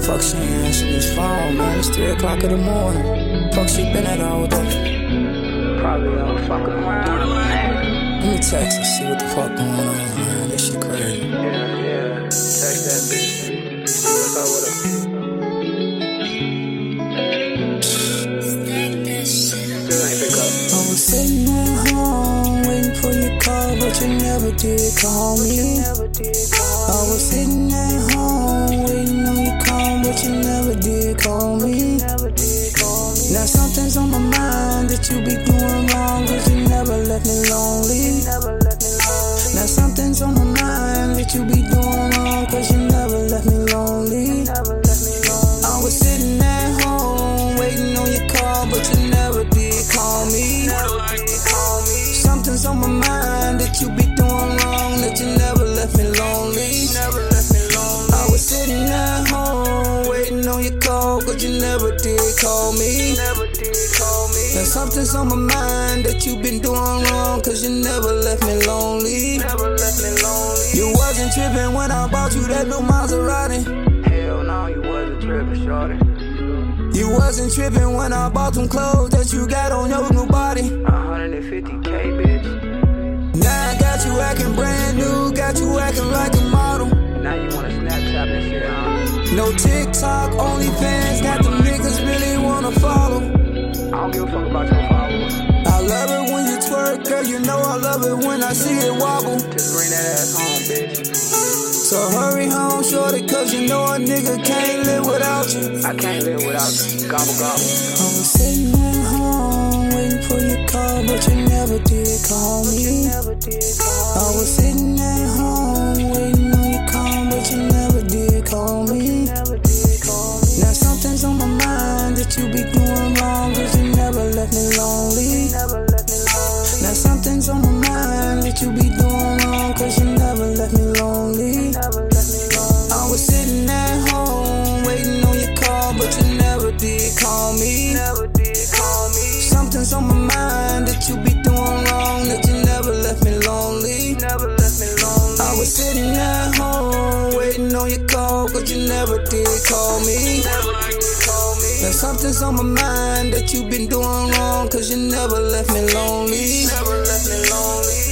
Fuck, she ain't answering this phone, man. It's 3 o'clock in the morning. Fuck, she been at all day. Probably all fucking around, man. Let me text her, see what the fuck going on, man. This shit crazy. Yeah. Text that bitch. See what's up with her. Still ain't pick up. I was sitting at home waiting for your call, but you never did call me. I was sitting at home waiting on your call, but you never did call me. Now something's on my mind that you be doing wrong, cause you never left me lonely. Now something's on my mind that you be doing wrong, cause you never left me lonely. I was sitting at home waiting on your call, but you never did call me. Something's on my mind that you be doing wrong, that you never left me lonely. I was sitting at home waiting on your call, but you never did call me. Now something's on my mind that you been doing wrong, cause you never left me lonely. You wasn't tripping when I bought you that new Maserati. Hell no, you wasn't tripping, shorty. You wasn't tripping when I bought them clothes that you got on your new body. 150K, bitch. Now I got you acting brand new, got you acting like a model. Now you wanna Snapchat and shit, huh? No TikTok, OnlyFans, got them niggas really wanna follow. I don't give a fuck about your followers. I love it when you twerk, girl, you know I love it when I see it wobble. Just bring that ass home, bitch. So hurry home, shorty, cause you know a nigga can't live without you. I can't live without you. Gobble, gobble. I was sitting at home waiting for your call, but you never did call me. I was sitting at home waiting on your call, but you never did call me. Now something's on my mind that you be doing wrong, cause you never left me lonely. Now something's on my mind that you be doing wrong, cause you never left me lonely. I was sitting at home waiting on your call, but you never did call me. Something's on my mind that you be doing wrong, that you never left me lonely. I was sitting at home waiting on your call, but you never did call me. Now something's on my mind that you been doing wrong, cause you never left me lonely.